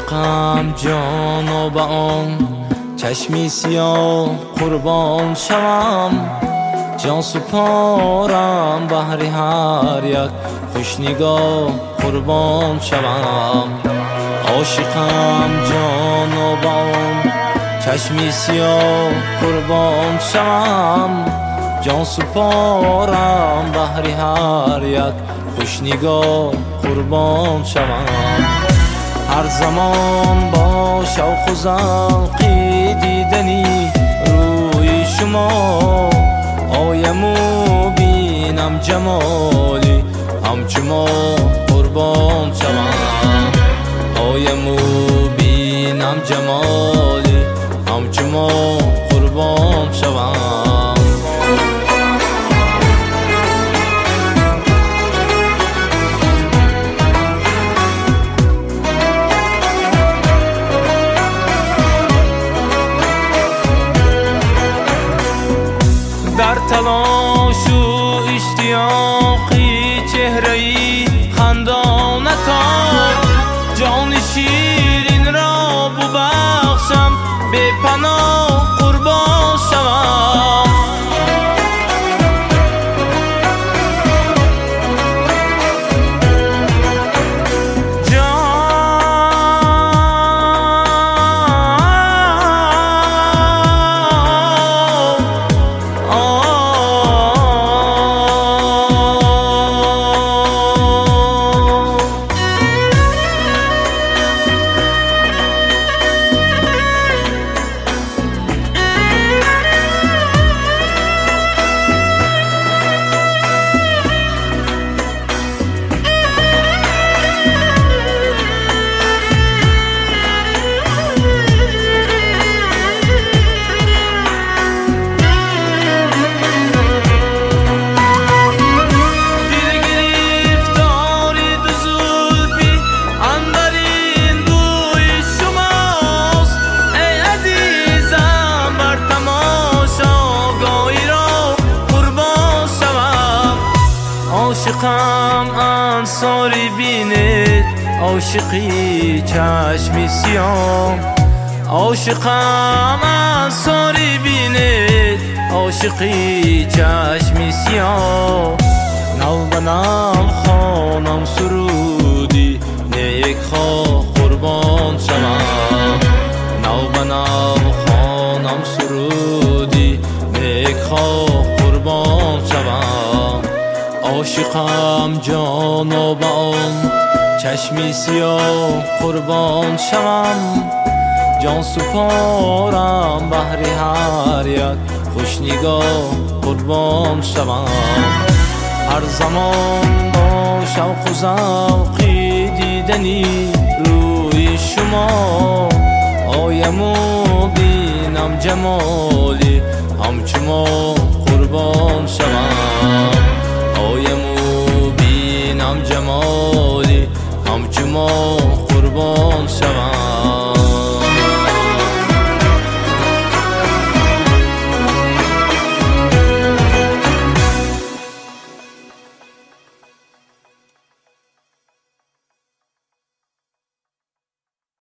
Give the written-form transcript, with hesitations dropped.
عاشقم جان و به آن چشمی سیاه قربان شوم، جان سپارم بهر هر یک خوش نگاه قربان شوم. عاشقم جان و به آن چشمی سیاه قربان شوم، جان سپارم بهر هر یک خوش نگاه قربان شوم. هر زمان با شوق و ذوقی دیدنی روی شما آیم و بینم جمالی همچو ما قربان شوم. آیم و بینم جمالی همچو ما قربان شوم. در تلاش و اشتیاقی چهره‌ای خندانتان جان شیرین را ببخشم، به پناه قربان شوم. عاشقم انصاری بینید عاشقی چشمی سیاه، عاشقم انصاری بینید عاشقی چشمی سیاه. نو به نو خوانم سرودی نیک خواه قربان شوم. نو به نو خوانم سرودی نیک خواه قربان شوم. عاشقم جان و به آن چشمی سیاه قربان شوم، جان سپارم بهر هر یک خوش نگاه قربان شوم. هر زمان با شوق و ذوقی دیدنی روی شما آیم و بینم جمالی همچو ما قربان شوم. آیم و بینم جمالی همچو ما قربان شوم.